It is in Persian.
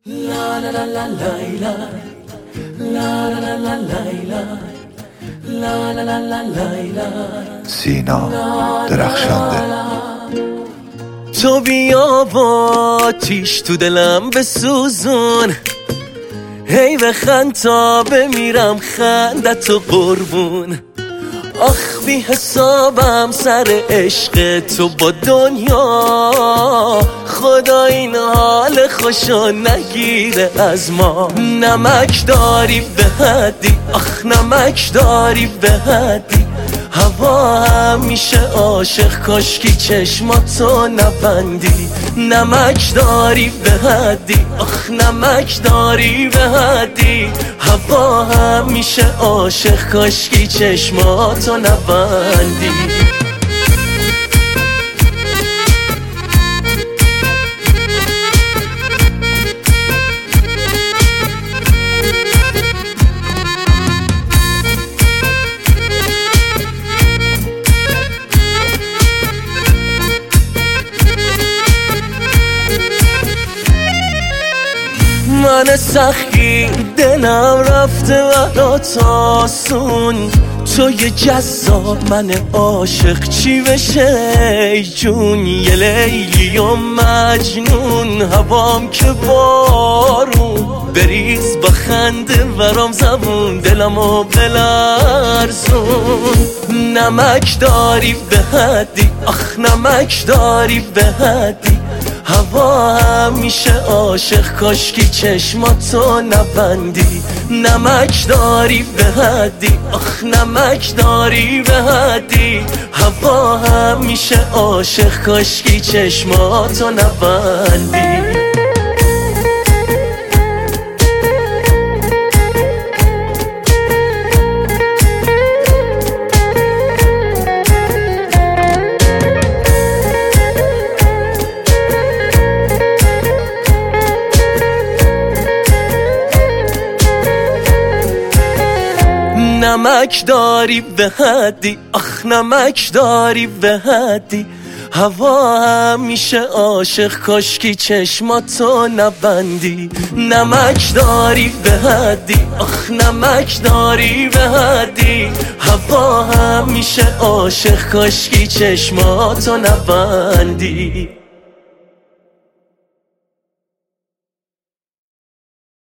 La la la la Laila, la la la la Laila, la la la la Laila. سینا درخشنده. تو بیا با آتیش تو دلم بسوزون، هی بخند تا بمیرم خندتو قربون. آخ بی حسابم سر عشق تو با دنیا، خدا این حال خوشو نگیره از ما. نمک داری به حدی، آخ نمک داری به حدی، هوا همیشه عاشق کاشکی چشماتو نبندی. نمک داری به حدی، آخ نمک داری به حدی، هوا همیشه عاشق کاشکی چشماتو نبندی. من سخی دلم رفته برات آسون، تو یه جذاب من عاشق چی بشه ای جون. یه لیلی و مجنون، هوام که بارون، بریز با خنده ورام زبون، دلمو بلرزون. نمک داری به حدی، آخ نمک داری به حدی، هوا همیشه عاشق کاشکی چشماتو نبندی. نمک داری به حدی، آخ نمک داری به حدی، هوا همیشه عاشق کاشکی چشماتو نبندی. نمک داری به حدی، آخ نمک داری به حدی، هوا همیشه عاشق کاشکی چشماتو نبندی. نمک داری به حدی، آخ نمک داری به حدی، هوا همیشه عاشق کاشکی چشماتو نبندی.